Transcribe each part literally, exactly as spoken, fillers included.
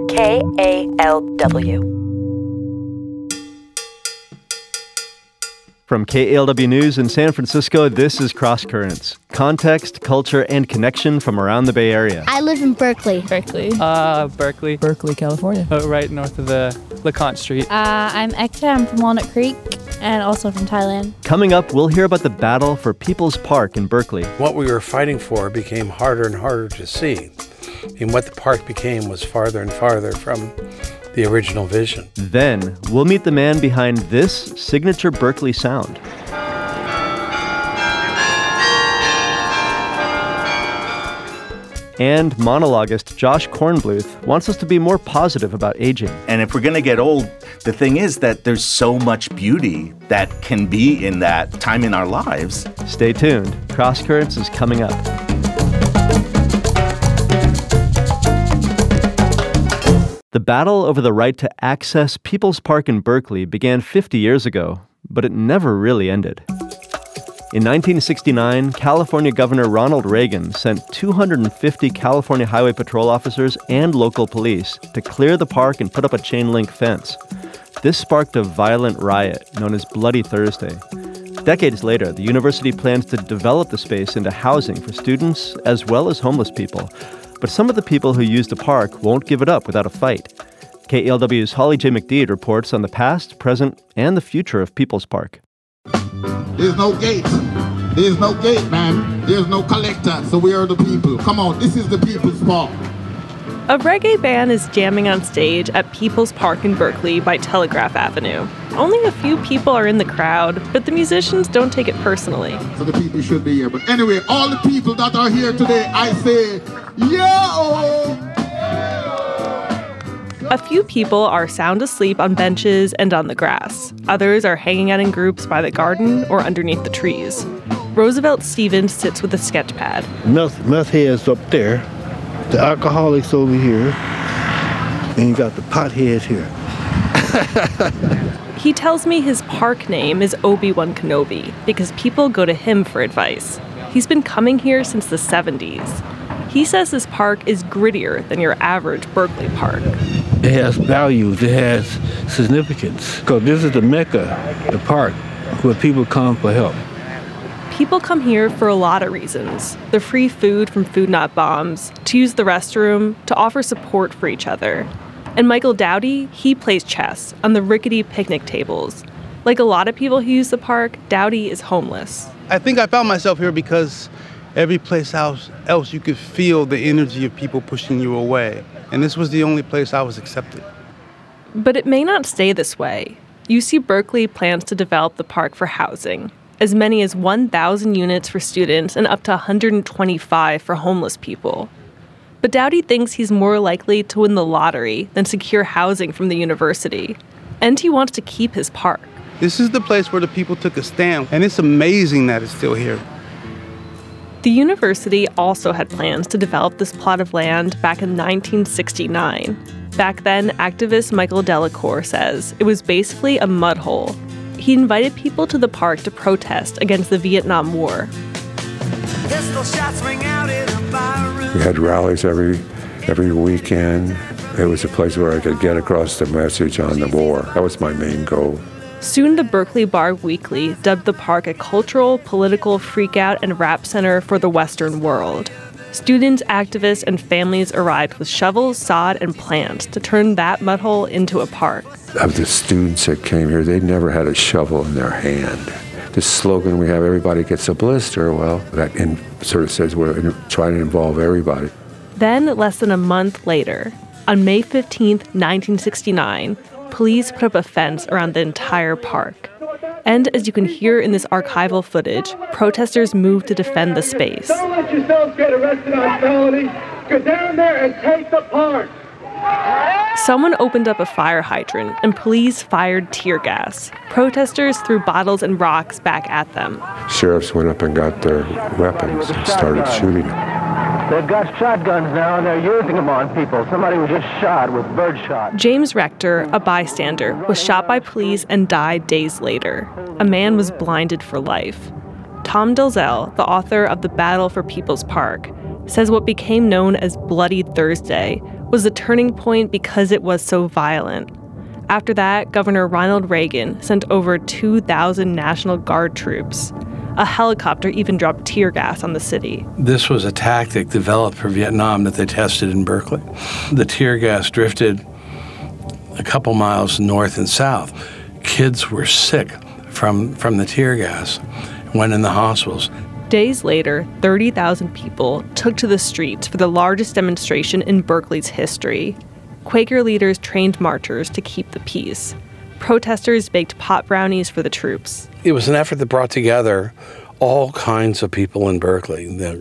K A L W. From K A L W News in San Francisco, this is Cross Currents. Context, culture, and connection from around the Bay Area. I live in Berkeley. Berkeley. Uh, Berkeley. Berkeley, California. Uh, right north of the LeConte Street. Uh, I'm Ekta. I'm from Walnut Creek and also from Thailand. Coming up, we'll hear about the battle for People's Park in Berkeley. What we were fighting for became harder and harder to see. And what the park became was farther and farther from the original vision. Then, we'll meet the man behind this signature Berkeley sound. And monologuist Josh Kornbluth wants us to be more positive about aging. And if we're going to get old, the thing is that there's so much beauty that can be in that time in our lives. Stay tuned. Cross Currents is coming up. The battle over the right to access People's Park in Berkeley began fifty years ago, but it never really ended. In nineteen sixty-nine, California Governor Ronald Reagan sent two hundred fifty California Highway Patrol officers and local police to clear the park and put up a chain-link fence. This sparked a violent riot known as Bloody Thursday. Decades later, the university plans to develop the space into housing for students as well as homeless people. But some of the people who use the park won't give it up without a fight. K A L W's Holly J. McDeed reports on the past, present, and the future of People's Park. There's no gate. There's no gate, man. There's no collector, so we are the people. Come on, this is the People's Park. A reggae band is jamming on stage at People's Park in Berkeley by Telegraph Avenue. Only a few people are in the crowd, but the musicians don't take it personally. So the people should be here. But anyway, all the people that are here today, I say, yo! A few people are sound asleep on benches and on the grass. Others are hanging out in groups by the garden or underneath the trees. Roosevelt Stevens sits with a sketch pad. Meth, meth heads up there, the alcoholics over here, and you got the potheads here. He tells me his park name is Obi-Wan Kenobi because people go to him for advice. He's been coming here since the seventies. He says this park is grittier than your average Berkeley park. It has values, it has significance. Because this is the Mecca, the park, where people come for help. People come here for a lot of reasons. The free food from Food Not Bombs, to use the restroom, to offer support for each other. And Michael Dowdy, he plays chess on the rickety picnic tables. Like a lot of people who use the park, Dowdy is homeless. I think I found myself here because every place else, else you could feel the energy of people pushing you away. And this was the only place I was accepted. But it may not stay this way. U C Berkeley plans to develop the park for housing. As many as one thousand units for students and up to one hundred twenty-five for homeless people. But Dowdy thinks he's more likely to win the lottery than secure housing from the university. And he wants to keep his park. This is the place where the people took a stand, and it's amazing that it's still here. The university also had plans to develop this plot of land back in nineteen sixty-nine. Back then, activist Michael Delacour says it was basically a mud hole. He invited people to the park to protest against the Vietnam War. We had rallies every every weekend. It was a place where I could get across the message on the war. That was my main goal. Soon the Berkeley Bar Weekly dubbed the park a cultural, political freakout and rap center for the Western world. Students, activists, and families arrived with shovels, sod, and plants to turn that mud hole into a park. Of the students that came here, they never had a shovel in their hand. The slogan we have, everybody gets a blister, well, that in, sort of says we're in, trying to involve everybody. Then, less than a month later, on May fifteenth, nineteen sixty-nine, police put up a fence around the entire park. And as you can hear in this archival footage, protesters moved to defend the space. Don't let yourselves get arrested on felony. Go down there and take the park. Someone opened up a fire hydrant and police fired tear gas. Protesters threw bottles and rocks back at them. Sheriffs went up and got their weapons and started shooting them. They've got shotguns now, and they're using them on people. Somebody was just shot with birdshot. James Rector, a bystander, was shot by police and died days later. A man was blinded for life. Tom Dalzell, the author of The Battle for People's Park, says what became known as Bloody Thursday was a turning point because it was so violent. After that, Governor Ronald Reagan sent over two thousand National Guard troops. A helicopter even dropped tear gas on the city. This was a tactic developed for Vietnam that they tested in Berkeley. The tear gas drifted a couple miles north and south. Kids were sick from, from the tear gas, went in the hospitals. Days later, thirty thousand people took to the streets for the largest demonstration in Berkeley's history. Quaker leaders trained marchers to keep the peace. Protesters baked pot brownies for the troops. It was an effort that brought together all kinds of people in Berkeley, the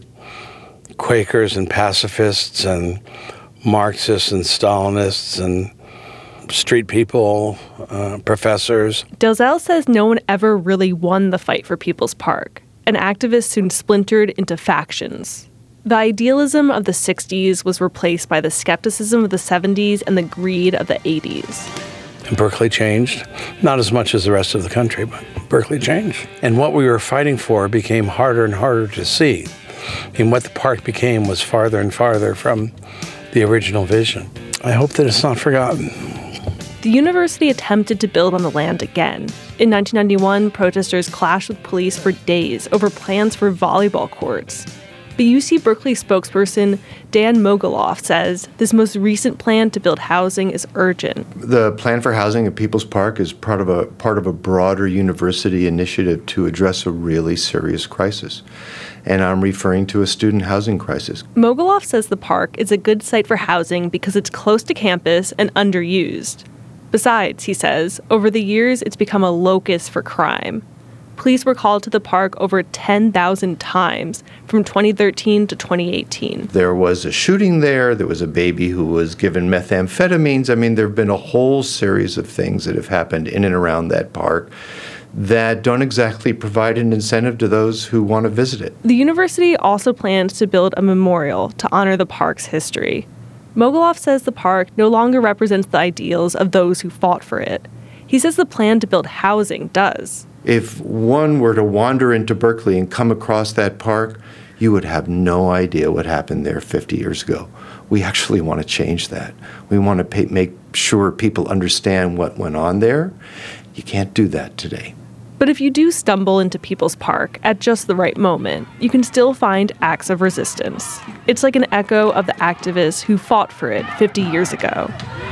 Quakers and pacifists and Marxists and Stalinists and street people, uh, professors. Dalzell says no one ever really won the fight for People's Park, and activists soon splintered into factions. The idealism of the sixties was replaced by the skepticism of the seventies and the greed of the eighties. And Berkeley changed, not as much as the rest of the country, but Berkeley changed. And what we were fighting for became harder and harder to see. And what the park became was farther and farther from the original vision. I hope that it's not forgotten. The university attempted to build on the land again. In nineteen ninety-one, protesters clashed with police for days over plans for volleyball courts. But U C Berkeley spokesperson Dan Mogulof says this most recent plan to build housing is urgent. The plan for housing at People's Park is part of a part of a broader university initiative to address a really serious crisis. And I'm referring to a student housing crisis. Mogulof says the park is a good site for housing because it's close to campus and underused. Besides, he says, over the years it's become a locus for crime. Police were called to the park over ten thousand times from twenty thirteen to twenty eighteen. There was a shooting there. There was a baby who was given methamphetamines. I mean, there have been a whole series of things that have happened in and around that park that don't exactly provide an incentive to those who want to visit it. The university also plans to build a memorial to honor the park's history. Mogulof says the park no longer represents the ideals of those who fought for it. He says the plan to build housing does. If one were to wander into Berkeley and come across that park, you would have no idea what happened there fifty years ago. We actually want to change that. We want to pay, make sure people understand what went on there. You can't do that today. But if you do stumble into People's Park at just the right moment, you can still find acts of resistance. It's like an echo of the activists who fought for it fifty years ago.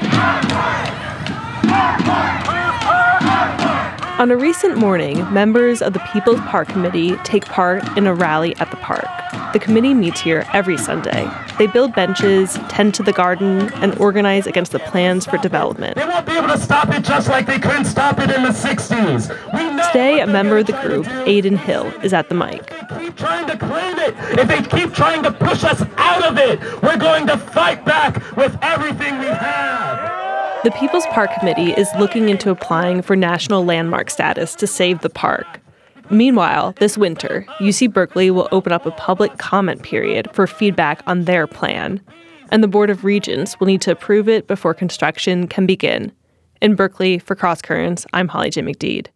On a recent morning, members of the People's Park Committee take part in a rally at the park. The committee meets here every Sunday. They build benches, tend to the garden, and organize against the plans for development. They won't be able to stop it just like they couldn't stop it in the sixties. We know Today, a member of the group, Aiden Hill, is at the mic. keep trying to claim it. If they keep trying to push us out of it, we're going to fight back with everything we have. The People's Park Committee is looking into applying for national landmark status to save the park. Meanwhile, this winter, U C Berkeley will open up a public comment period for feedback on their plan, and the Board of Regents will need to approve it before construction can begin. In Berkeley, for Cross Currents, I'm Holly J. McDeed.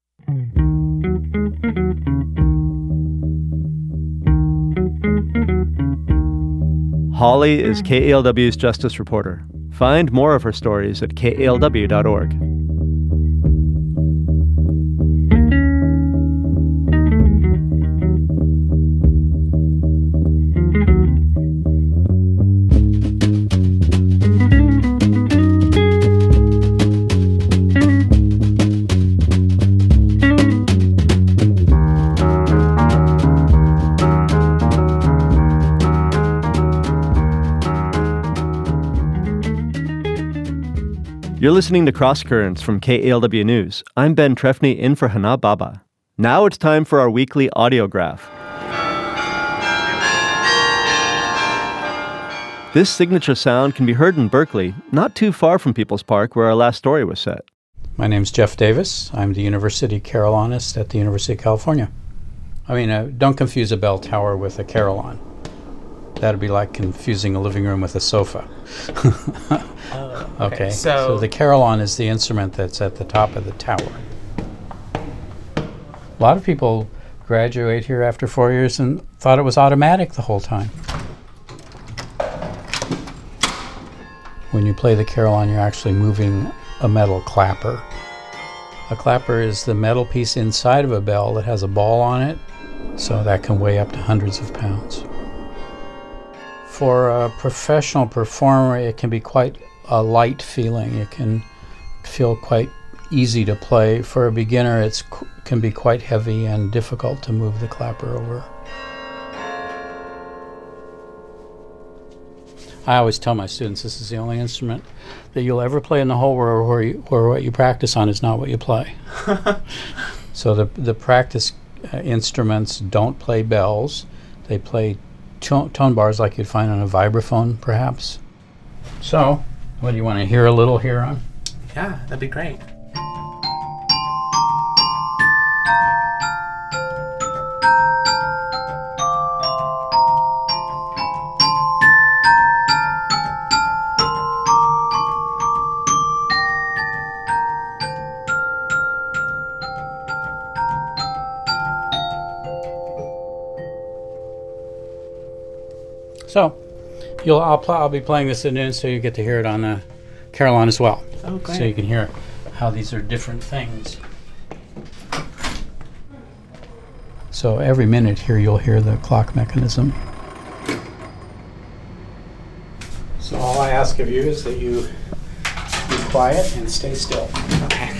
Holly is K A L W's justice reporter. Find more of her stories at K A L W dot org. You're listening to Cross Currents from K A L W News. I'm Ben Trefny in for Hana Baba. Now it's time for our weekly audiograph. This signature sound can be heard in Berkeley, not too far from People's Park, where our last story was set. My name's Jeff Davis. I'm the University Carillonist at the University of California. I mean, uh, don't confuse a bell tower with a carillon. That'd be like confusing a living room with a sofa. oh, okay. okay. So, so the carillon is the instrument that's at the top of the tower. A lot of people graduate here after four years and thought it was automatic the whole time. When you play the carillon, you're actually moving a metal clapper. A clapper is the metal piece inside of a bell that has a ball on it, so that can weigh up to hundreds of pounds. For a professional performer, it can be quite a light feeling. It can feel quite easy to play. For a beginner, it can be quite heavy and difficult to move the clapper over. I always tell my students this is the only instrument that you'll ever play in the whole world where, you, where what you practice on is not what you play. So the, the practice uh, instruments don't play bells. They play to- tone bars like you'd find on a vibraphone, perhaps. So, what do you want to hear a little here on? Yeah, that'd be great. So, you'll I'll, pl- I'll be playing this at noon, so you get to hear it on the carillon as well. Oh, great. So you can hear how these are different things. So every minute here, you'll hear the clock mechanism. So all I ask of you is that you be quiet and stay still. Okay.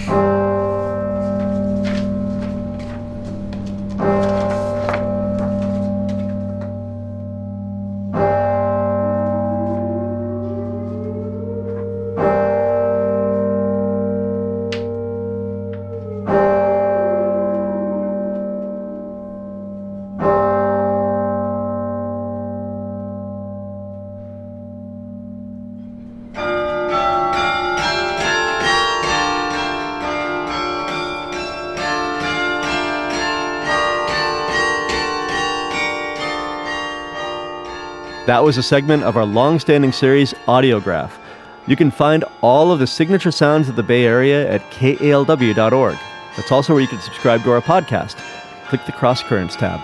That was a segment of our long-standing series, Audiograph. You can find all of the signature sounds of the Bay Area at K A L W dot org. That's also where you can subscribe to our podcast. Click the Cross Currents tab.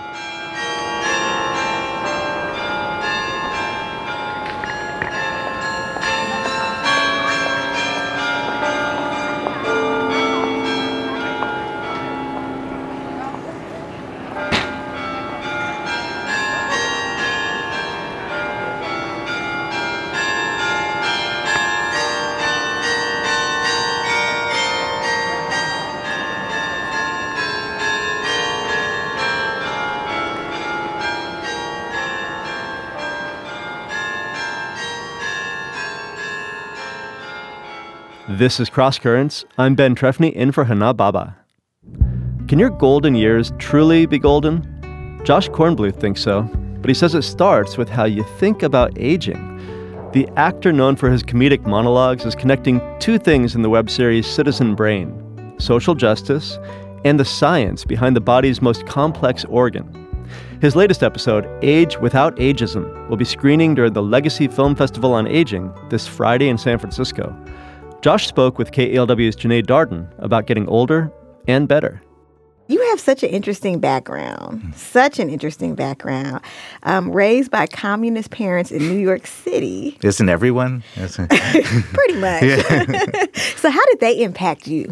This is Cross Currents. I'm Ben Trefny, in for Hana Baba. Can your golden years truly be golden? Josh Kornbluth thinks so, but he says it starts with how you think about aging. The actor known for his comedic monologues is connecting two things in the web series Citizen Brain: social justice and the science behind the body's most complex organ. His latest episode, Age Without Ageism, will be screening during the Legacy Film Festival on Aging this Friday in San Francisco. Josh spoke with K A L W's Janae Darden about getting older and better. You have such an interesting background, such an interesting background. Um, raised by communist parents in New York City. Isn't everyone? Pretty much. Yeah. So how did they impact you?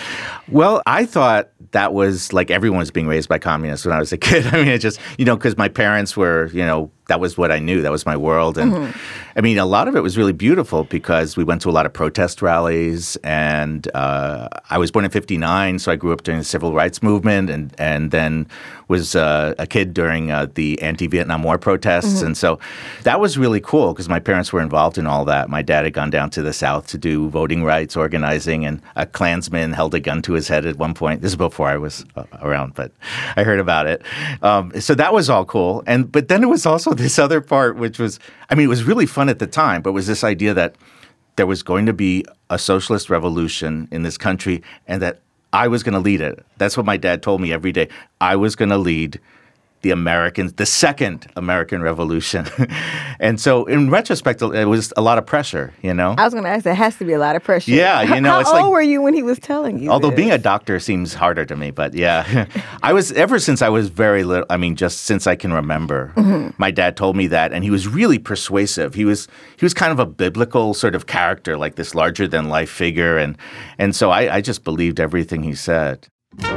Well, I thought that was like everyone was being raised by communists when I was a kid. I mean, it just, you know, because my parents were, you know, that was what I knew. That was my world. And mm-hmm. I mean, a lot of it was really beautiful because we went to a lot of protest rallies. And uh, I was born in fifty-nine, so I grew up during the civil rights movement and, and then was uh, a kid during uh, the anti-Vietnam War protests. Mm-hmm. And so that was really cool because my parents were involved in all that. My dad had gone down to the South to do voting rights organizing, and a Klansman held a gun to his head at one point. This is before I was uh, around, but I heard about it. Um, so that was all cool. And but then it was also this other part, which was, I mean, it was really fun at the time, but it was this idea that there was going to be a socialist revolution in this country and that I was going to lead it. That's what my dad told me every day. I was going to lead the Americans, the second American Revolution. And so in retrospect, it was a lot of pressure, you know? I was going to ask, there has to be a lot of pressure. Yeah, you know, How it's old like, were you when he was telling you although this? being a doctor seems harder to me, but yeah. I was, ever since I was very little, I mean, just since I can remember, Mm-hmm. my dad told me that, and he was really persuasive. He was he was kind of a biblical sort of character, like this larger-than-life figure, and, and so I, I just believed everything he said.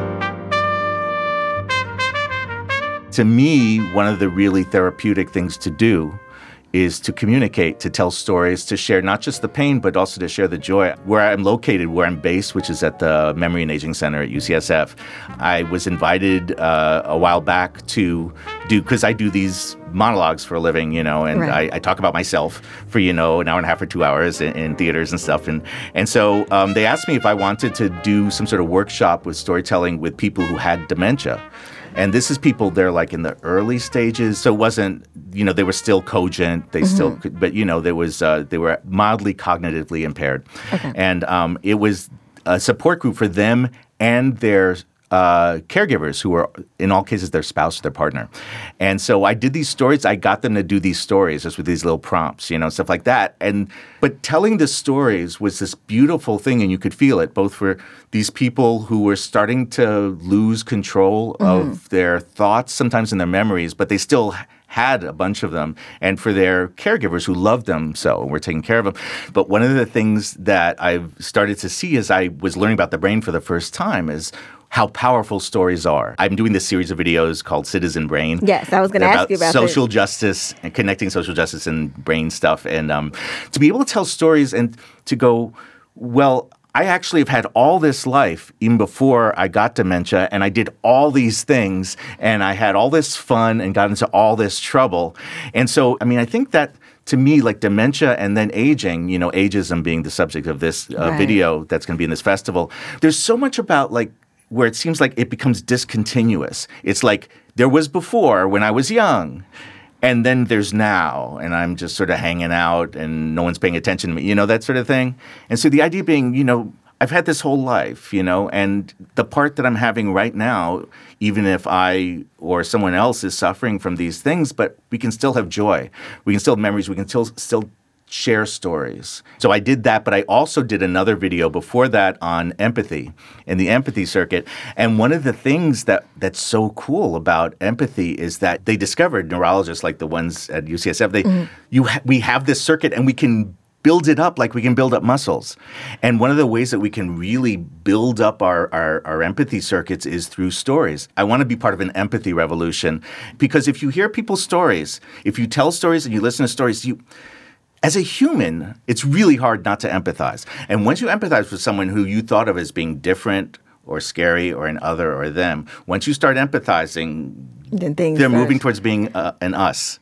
To me, one of the really therapeutic things to do is to communicate, to tell stories, to share not just the pain, but also to share the joy. Where I'm located, where I'm based, which is at the Memory and Aging Center at U C S F, I was invited uh, a while back to do, because I do these monologues for a living, you know, and Right. I, I talk about myself for, you know, an hour and a half or two hours in, in theaters and stuff. And, and so um, they asked me if I wanted to do some sort of workshop with storytelling with people who had dementia. And this is people, they're like in the early stages. So it wasn't, you know, they were still cogent. They Mhm. still could, but, you know, there was, uh, they were mildly cognitively impaired. Okay. And um, it was a support group for them and their uh, caregivers who were, in all cases, their spouse or their partner. And so I did these stories. I got them to do these stories just with these little prompts, you know, stuff like that. And but telling the stories was this beautiful thing, and you could feel it, both for these people who were starting to lose control of their thoughts, sometimes in their memories, but they still had a bunch of them, and for their caregivers who loved them so and were taking care of them. But one of the things that I've started to see as I was learning about the brain for the first time is how powerful stories are. I'm doing this series of videos called Citizen Brain. Yes, I was going to ask you about social this. justice and connecting social justice and brain stuff. And um, to be able to tell stories and to go, well, I actually have had all this life even before I got dementia, and I did all these things, and I had all this fun and got into all this trouble. And so, I mean, I think that to me, like dementia and then aging, you know, ageism being the subject of this uh, Right. video that's going to be in this festival, there's so much about like where it seems like it becomes discontinuous. It's like there was before when I was young, and then there's now, and I'm just sort of hanging out and no one's paying attention to me, you know, that sort of thing. And so the idea being, you know, I've had this whole life, you know, and the part that I'm having right now, even if I or someone else is suffering from these things, but we can still have joy. We can still have memories. We can still still share stories. So I did that, but I also did another video before that on empathy in the empathy circuit. And one of the things that that's so cool about empathy is that they discovered, neurologists like the ones at U C S F, they Mhm. you ha- we have this circuit and we can build it up like we can build up muscles. And one of the ways that we can really build up our, our, our empathy circuits is through stories. I want to be part of an empathy revolution, because if you hear people's stories, if you tell stories and you listen to stories, you as a human, it's really hard not to empathize. And once you empathize with someone who you thought of as being different or scary or an other or them, once you start empathizing, Then things they're start- moving towards being uh, an us.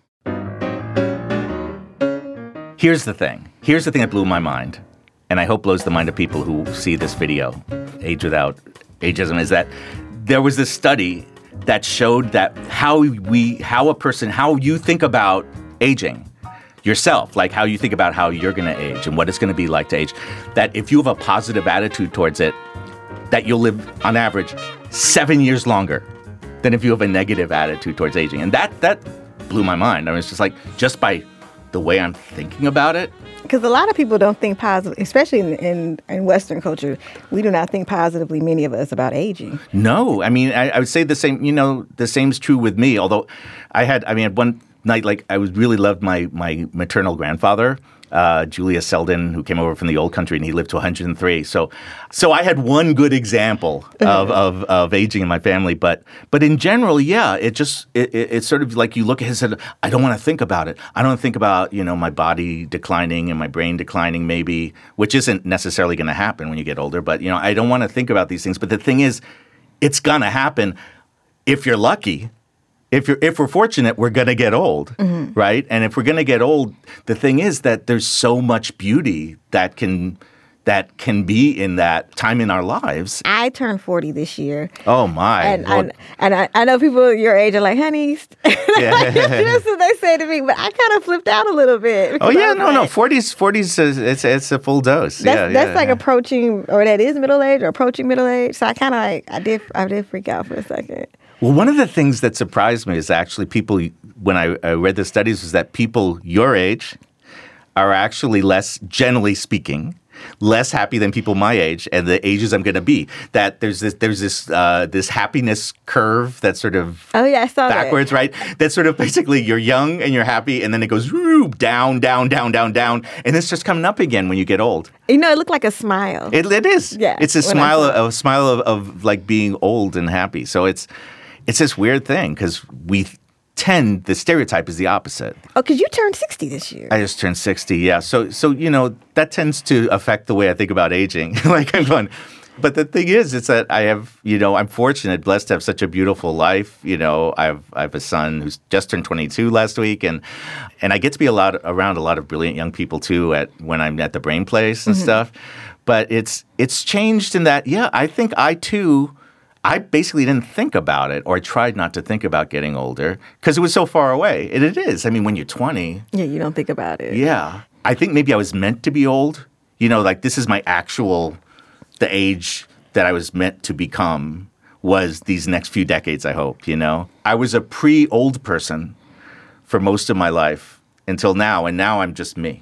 Here's the thing. Here's the thing that blew my mind, and I hope blows the mind of people who see this video, Age Without Ageism, is that there was this study that showed that how we, how a person, how you think about aging, yourself, like how you think about how you're going to age and what it's going to be like to age, that if you have a positive attitude towards it, that you'll live on average seven years longer than if you have a negative attitude towards aging. And that that blew my mind. I mean, it's just like, just by the way I'm thinking about it. Because a lot of people don't think positive, especially in, in, in Western culture. We do not think positively, many of us, about aging. No, I mean, I, I would say the same, you know, the same's true with me. Although I had, I mean, at one night, like I was really loved my my maternal grandfather, uh, Julius Selden, who came over from the old country, and he lived to one hundred three. So, so I had one good example of, of, of aging in my family. But but in general, yeah, it just it, it, it's sort of like you look at it and said, I don't want to think about it. I don't want to think about, you know, my body declining and my brain declining, maybe, which isn't necessarily going to happen when you get older. But you know, I don't want to think about these things. But the thing is, it's going to happen if you're lucky. If you're if we're fortunate, we're going to get old, Mhm. right? And if we're going to get old, the thing is that there's so much beauty that can that can be in that time in our lives. I turned forty this year. Oh my! And, Well, and, and I, I know people your age are like, honey, yeah. that's what they say to me. But I kind of flipped out a little bit. Oh because I yeah, was no, no, like, forties, forties, is, it's it's a full dose. That's, yeah, that's yeah, like yeah. approaching, or that is middle age, or approaching middle age. So I kind of like, I did, I did freak out for a second. Well, one of the things that surprised me is actually people, when I, I read the studies, was that people your age are actually less, generally speaking, less happy than people my age and the ages I'm going to be. That there's this there's this uh, this happiness curve that's sort of oh yeah, I saw backwards, that. right? That's sort of basically you're young and you're happy, and then it goes whoo, down, down, down, down, down, and it's just coming up again when you get old. You know, it looked like a smile. It, it is. Yeah, it's a smile, a smile of, of like being old and happy. So it's it's this weird thing because we tend, the stereotype is the opposite. Oh, because you turned sixty this year. I just turned sixty, yeah. So, so you know, that tends to affect the way I think about aging. Like I'm going, but the thing is, it's that I have, you know, I'm fortunate, blessed to have such a beautiful life. You know, I have I have a son who's just turned twenty-two last week, and and I get to be a lot around a lot of brilliant young people too at when I'm at the Brain Place and mm-hmm. stuff. But it's it's changed in that, yeah, I think I too. I basically didn't think about it, or I tried not to think about getting older because it was so far away. And it is. I mean, when you're twenty. Yeah, you don't think about it. Yeah. I think maybe I was meant to be old. You know, like this is my actual, the age that I was meant to become was these next few decades, I hope, you know. I was a pre-old person for most of my life until now, and now I'm just me.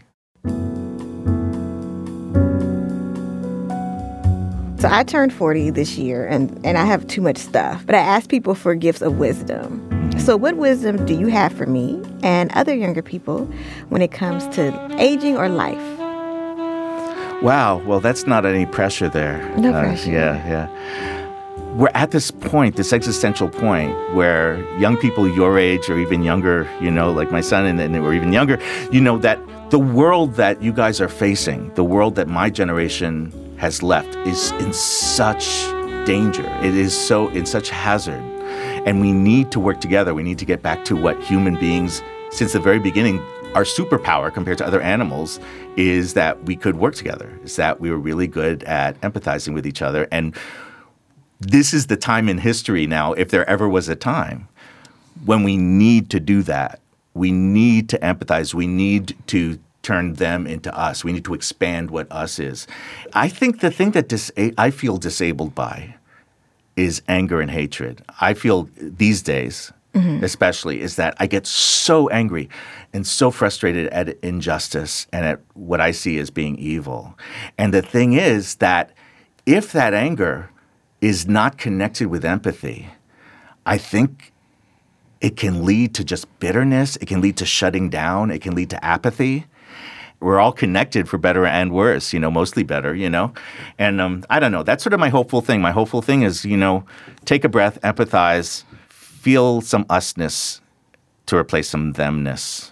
So I turned forty this year, and, and I have too much stuff. But I asked people for gifts of wisdom. So what wisdom do you have for me and other younger people when it comes to aging or life? Wow. Well, that's not any pressure there. No uh, pressure. Yeah, yeah. We're at this point, this existential point, where young people your age or even younger, you know, like my son and, and or even younger, you know, that the world that you guys are facing, the world that my generation has left is in such danger. It is so in such hazard. And we need to work together. We need to get back to what human beings, since the very beginning, our superpower compared to other animals is that we could work together, is that we were really good at empathizing with each other. And this is the time in history now, if there ever was a time, when we need to do that. We need to empathize. We need to turn them into us. We need to expand what us is. I think the thing that dis- I feel disabled by is anger and hatred. I feel these days, mm-hmm. especially, is that I get so angry and so frustrated at injustice and at what I see as being evil. And the thing is that if that anger is not connected with empathy, I think it can lead to just bitterness. It can lead to shutting down. It can lead to apathy. We're all connected for better and worse, you know, mostly better, you know. And um, I don't know. That's sort of my hopeful thing. My hopeful thing is, you know, take a breath, empathize, feel some usness to replace some themness.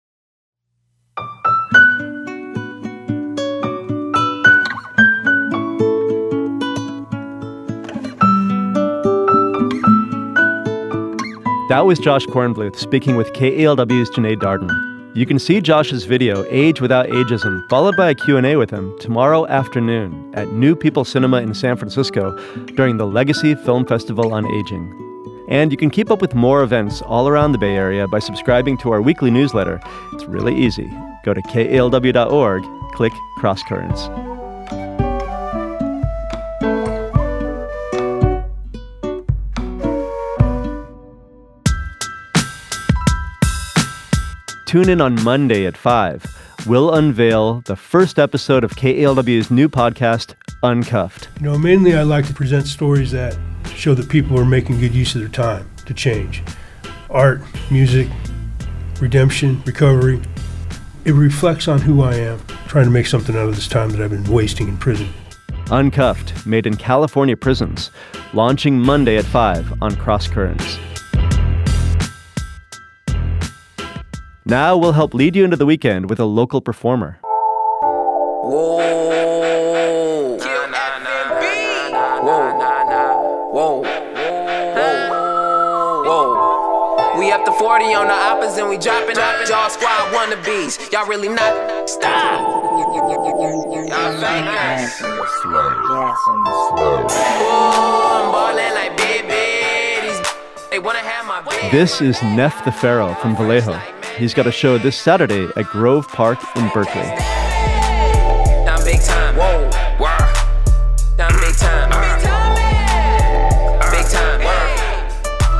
That was Josh Kornbluth speaking with K A L W's Janae Darden. You can see Josh's video, Age Without Ageism, followed by a Q and A with him tomorrow afternoon at New People Cinema in San Francisco during the Legacy Film Festival on Aging. And you can keep up with more events all around the Bay Area by subscribing to our weekly newsletter. It's really easy. Go to K A L W dot org, click Cross Currents. Tune in on Monday at five. We'll unveil the first episode of K A L W's new podcast, Uncuffed. You know, mainly I like to present stories that show that people are making good use of their time to change. Art, music, redemption, recovery. It reflects on who I am, trying to make something out of this time that I've been wasting in prison. Uncuffed, made in California prisons, launching Monday at five on Cross Currents. Now we'll help lead you into the weekend with a local performer. Whoa. Whoa. Whoa. Whoa. Whoa. We up to forty on the oppas and we dropping out. Y'all squad wannabes. Y'all really not. Stop. Y'all fakers. Oh, I'm ballin' like baby. They wanna have my baby. This is Neff the Pharaoh from Vallejo. He's got a show this Saturday at Grove Park in Berkeley. Down big time. Whoa. Down big time. Big time.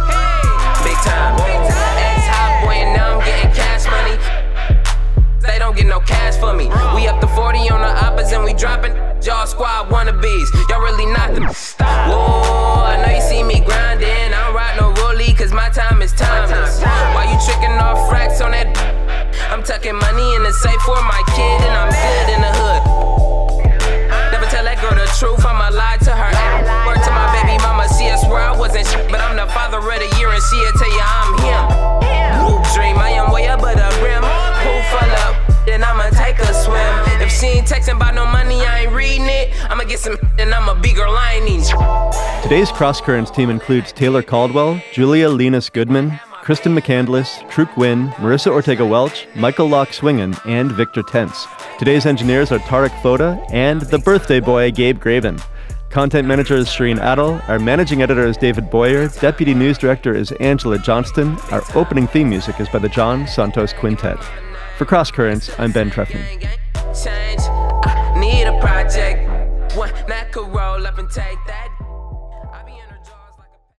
texting about no money, I ain't reading it. I'ma get some and I'ma be girl, I ain't needing. Today's Cross Currents team includes Taylor Caldwell, Julia Linus Goodman, Kristen McCandless, Truk Wynn, Marissa Ortega-Welch, Michael Locke Swingen, and Victor Tense. Today's engineers are Tarek Foda and the birthday boy, Gabe Graven. Content manager is Shireen Adel. Our managing editor is David Boyer. Deputy news director is Angela Johnston. Our opening theme music is by the John Santos Quintet. For Cross Currents, I'm Ben Trefny. Change, I need a project. One that could roll up and take that.